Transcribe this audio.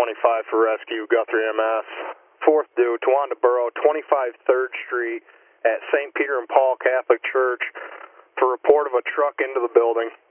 25 for rescue, Guthrie MS. 4th due, Towanda Borough, 25 3rd Street at St. Peter and Paul Catholic Church for report of a truck into the building.